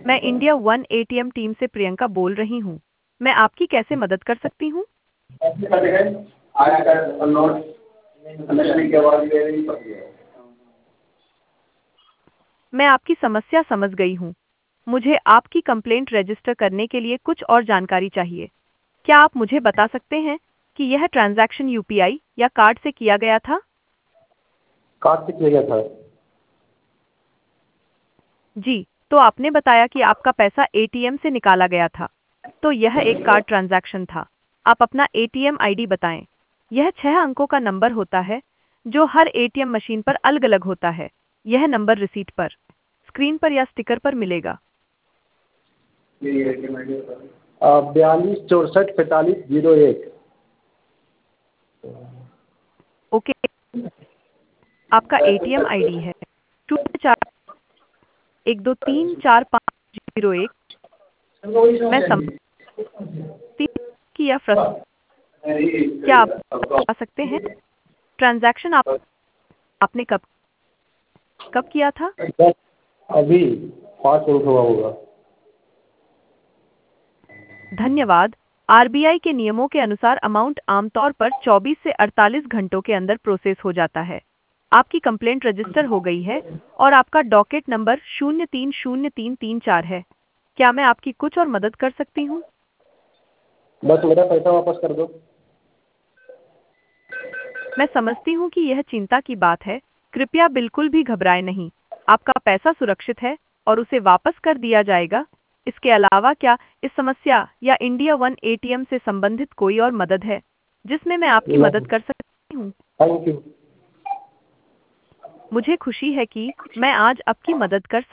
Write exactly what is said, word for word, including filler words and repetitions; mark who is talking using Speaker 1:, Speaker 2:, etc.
Speaker 1: मैं India one ATM team से प्रियंका बोल रही हूँ। मैं आपकी कैसे मदद कर सकती हूँ? मैं आपकी समस्या समझ गई हूँ। मुझे आपकी कंप्लेंट रजिस्टर करने के लिए कुछ और जानकारी चाहिए। क्या आप मुझे बता सकते हैं कि यह ट्रांजैक्शन यूपीआई या कार्ड से किया गया था?
Speaker 2: कार्ड से किया गया था।
Speaker 1: जी, तो आपने बताया कि आपका पैसा एटीएम से निकाला गया था। तो यह एक कार्ड ट्रांजैक्शन था। आप अपना एटीएम आईडी बताएं। यह छह अंकों का नंबर होता है, जो हर एटीएम मशीन पर अलग-अलग होता है। यह नंबर रिसीट पर, स्क्रीन पर या स्टिकर पर मिलेगा।
Speaker 2: बयालीस चौंसठ पैंतालीस जीरो एक।
Speaker 1: ओके, आपका एटीएम आईडी है शून्य चार एक दो तीन चार पाँच जीरो एक। मैं समझती हूँ कि यह फ्रस्ट्रेटिंग। क्या आप बता सकते हैं ट्रांजैक्शन आप आपने कब कब किया था?
Speaker 2: अभी पाँच मिनट हुआ होगा।
Speaker 1: धन्यवाद। आरबीआई के नियमों के अनुसार अमाउंट आमतौर पर चौबीस से अड़तालीस घंटों के अंदर प्रोसेस हो जाता है। आपकी कंप्लेंट रजिस्टर हो गई है और आपका डॉकेट नंबर शून्य तीन शून्य तीन तीन चार है। क्या मैं आपकी कुछ और मदद कर सकती हूँ?
Speaker 2: बस मेरा पैसा वापस कर दो।
Speaker 1: मैं समझती हूँ कि यह चिंता की बात है। कृपया बिल्कुल भी घबराएं नहीं। आपका पैसा सुरक्षित है और उसे वापस कर दिया जाएगा। इसके अलावा क्या इस समस्या या इंडिया वन एटीएम से संबंधित कोई और मदद है जिसमें मैं आपकी
Speaker 2: नहीं,
Speaker 1: मदद कर सकती हूँ?
Speaker 2: Thank you.
Speaker 1: मुझे खुशी है कि मैं आज आपकी मदद कर